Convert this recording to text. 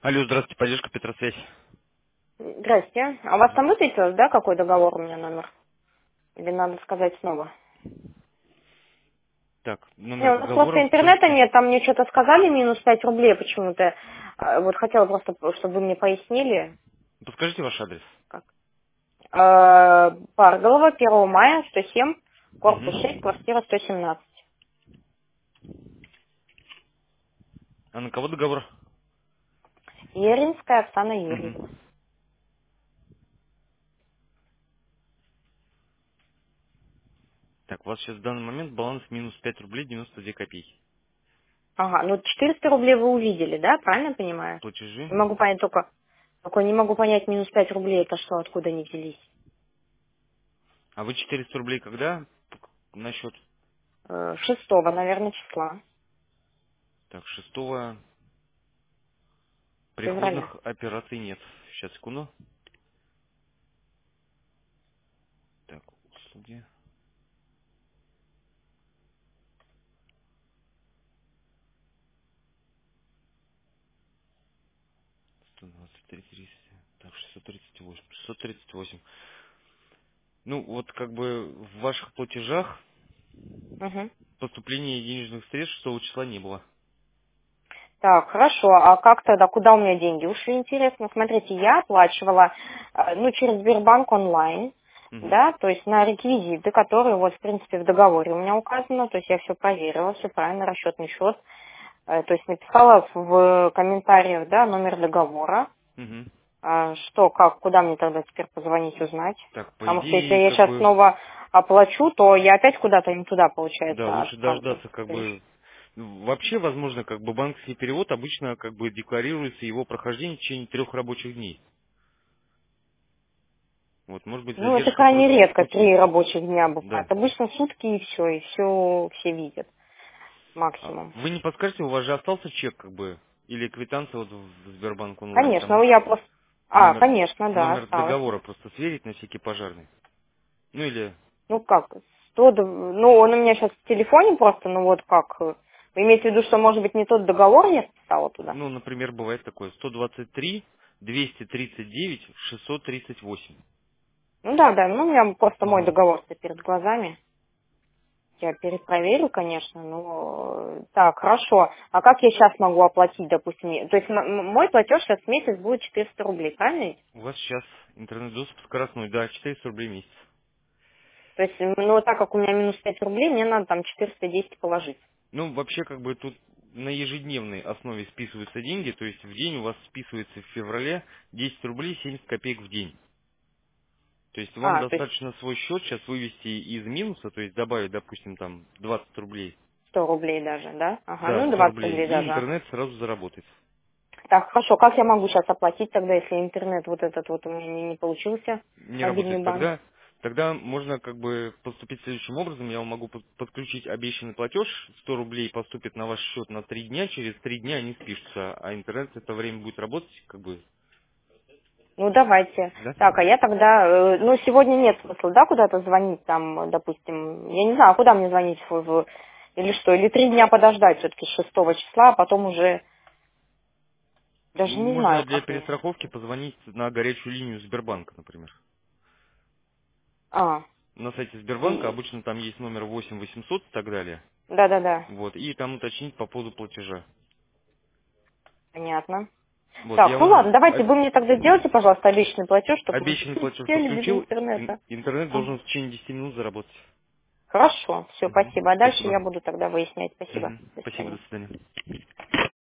Алло, здравствуйте, поддержка Петросвязь. Здрасте. А у вас там высветилось, да, какой договор у меня номер? Или надо сказать снова? Так, номер Не, у нас просто договора, интернета скажите. нет, там мне что-то сказали, минус 5 рублей почему-то. Вот хотела просто, чтобы вы мне пояснили, Подскажите ваш адрес. как. Парголова, 1 мая, 107, корпус 6, Угу. квартира 117. А на кого договор? Еринская, Оксана Юрьевна. Угу. Так, у вас сейчас в данный момент баланс минус 5 рублей 92 копейки. Ага, ну 400 рублей вы увидели, да, правильно я понимаю? Платежи. Не могу понять только не могу понять, минус 5 рублей это что, откуда они взялись? А вы 400 рублей когда на счет? 6, наверное, числа, Так, шестого февраля. приходных операций нет. Сейчас, секунду. Так, услуги. 123, 30. Так, 638. 638. Ну, вот как бы в ваших платежах Угу. поступления денежных средств 6 числа не было. Так, хорошо. А как тогда, куда у меня деньги ушли, интересно? Смотрите, я оплачивала, ну, через Сбербанк онлайн, Угу. да, то есть на реквизиты, которые вот, в принципе, в договоре у меня указано, то есть я все проверила, все правильно, расчетный счет, то есть написала в комментариях, да, номер договора, Угу. что, как, куда мне тогда теперь позвонить, узнать? Так, по Потому что если идее, я как сейчас бы, снова оплачу, то я опять куда-то не туда, да, получается, лучше отправлю. дождаться, как бы, вообще, возможно, как бы банковский перевод обычно, как бы, декларируется его прохождение в течение 3 рабочих дней. Вот, может быть, Ну, это задержка крайне просто в редко, пути. 3 рабочих дня бывает. Да. Обычно сутки и все все видят А максимум. вы не подскажете, у вас же остался чек, как бы, или квитанция вот в Сбербанк онлайн, Конечно, там ну я просто... номер, конечно, да, номер осталось. договора просто сверить на всякий пожарный. Ну, или, Ну как, 100, ну он у меня сейчас в телефоне просто, ну вот как... Вы имеете в виду, что может быть не тот договор я вписала туда? ну, например, бывает такое, 123, 239, 638. Ну да, да, ну у меня просто мой Угу. договор перед глазами. Я перепроверю, конечно, но... Так, хорошо. А как я сейчас могу оплатить, допустим? То есть мой платеж сейчас в месяц будет 400 рублей, правильно? У вас сейчас интернет-доступ скоростной, да, 400 рублей в месяц. То есть, ну, вот так как у меня минус 5 рублей, мне надо там 410 положить. Ну, вообще, как бы тут на ежедневной основе списываются деньги, то есть в день у вас списывается в феврале 10 рублей 70 копеек в день. То есть вам То есть достаточно свой счет сейчас вывести из минуса, то есть добавить, допустим, там 20 рублей, 100 рублей даже, да? Ага, да, ну 100 20 рублей, рублей и даже. интернет сразу заработает. Так, хорошо, как я могу сейчас оплатить тогда, если интернет вот этот вот у меня не получился, Не мобильный работает. банк? Тогда можно как бы поступить следующим образом. Я вам могу подключить обещанный платеж. 100 рублей поступит на ваш счет на 3 дня. Через 3 дня они спишутся, а интернет в это время будет работать, как бы, Ну, давайте. да? Так, а я тогда, ну, сегодня нет смысла, да, куда-то звонить там, допустим, я не знаю, а куда мне звонить, или что, или 3 дня подождать все-таки 6 числа, а потом уже, даже не Можно знаю, для как мне. перестраховки позвонить на горячую линию Сбербанка, например. А, На сайте Сбербанка и, обычно там есть номер 8 800 и так далее. да-да-да, Вот, и там уточнить по поводу платежа. понятно. Вот, Так, я ну вам ладно, давайте вы мне тогда сделайте, пожалуйста, обещанный платеж, чтобы мы обещанный платеж сели без подключил, интернета. интернет должен Ага. в течение 10 минут заработать. Хорошо, все, Мгм. спасибо. А дальше Спасибо. я буду тогда выяснять. Спасибо. Мгм. До Спасибо, свидания. до свидания.